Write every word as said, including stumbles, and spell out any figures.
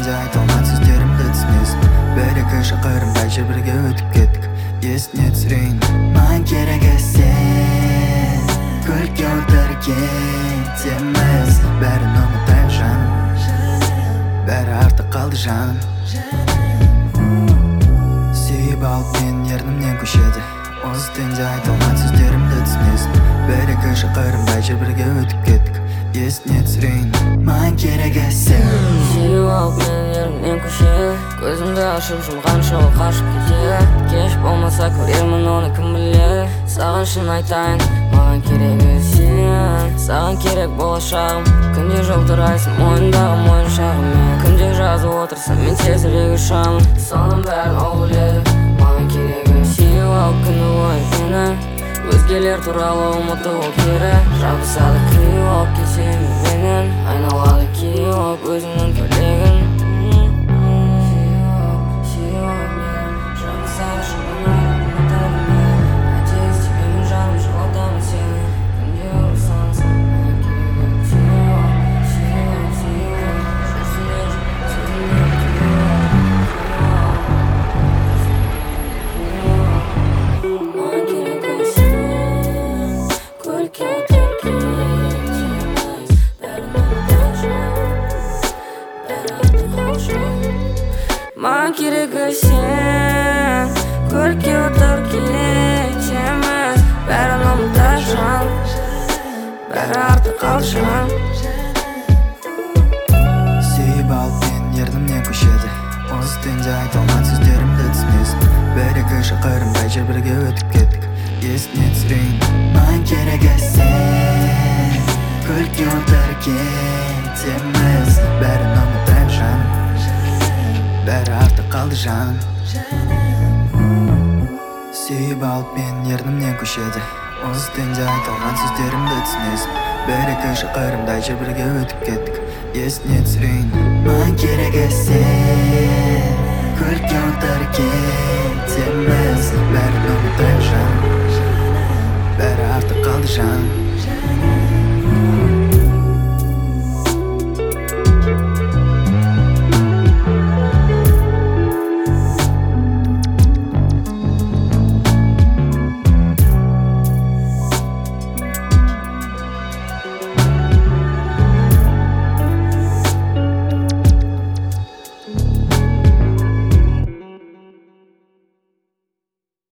түнде айта алман сөздерімді түсінесің. Бір-екі шақырымдай жер бірге өтіп кеттік. Есіне түсірейін, маған керек сен. Көлікке отыр кетеміз, бәрін ұмытайық жаным, бәрі артық қалды жаным. Сүйіп алып мен ернімнен көшеді. Осы түнде айта алман сөздерімді түсінесің. Бір-екі шақырымдай жер бірге өтіп кеттік. Есіне түсірейін, маған керек сен. Сүйіп алып мен ернімнен көшеді. Көзімді ашып жұмғанша ол қашып кетеді. Кеш болмаса көремін оны кім біледі. Саған шын айтайын, маған керегі сен. Саған керек болашағым, күнде жолдырайсың мойындағы мойыншағым. Күнде жазып отырсам мен тезірек ұшамын. Соның бәрін ол біледі, маған керегі. Сүйіп алып күні бойы мені, өзгелер туралы ұмытып ол кері. Жабысады қиып алып кетсем менен, айналады киіп алып өзіңнің көйлегін. Маған керегі сен, көлікке отыр кетеміз, бәрін ұмытайық жан, бәрі артық қалды жан. Сүйіп алып мен ернімнен көшеді. Осы түнде айта алман сөздерімді түсінесің. Бір-екі шақырымдай жер бірге өтіп кеттік. Есіне түсірейін, маған керек сен. Көлікке отыр кетеміз, бәрін ұмытайық жаным, бәрі артық қалды жаным. Сүйіп алып мен ернімнен көшеді. Осы түнде айта алман сөздерімді түсінесің. Бір-екі шақырымдай жер бірге өтіп кеттік. Есіне түсірейін, маған керек сен. Көлікке отыр кетеміз, бәрін ұмытайық жаным, бәрі артық қалды жаным.